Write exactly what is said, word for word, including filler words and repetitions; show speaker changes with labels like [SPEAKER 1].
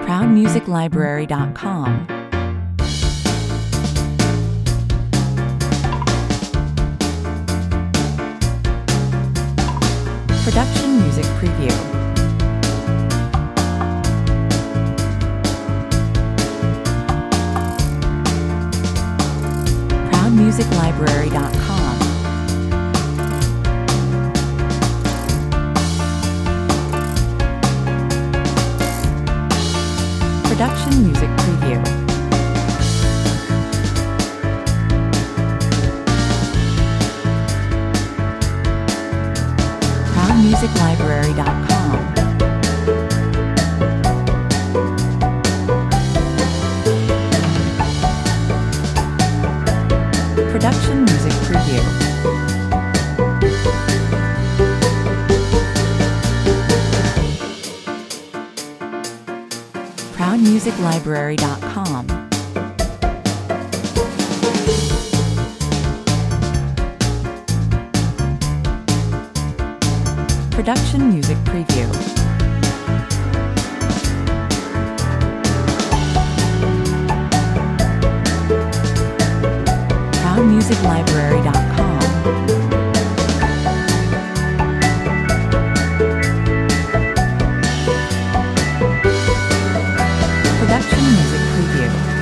[SPEAKER 1] proud music library dot com. Production Music Preview. proud music library dot com. Production Music Preview. proud music library dot com. Production Music Preview. proud music library dot com. Production Music Preview. proud music library dot com. Production Music Preview.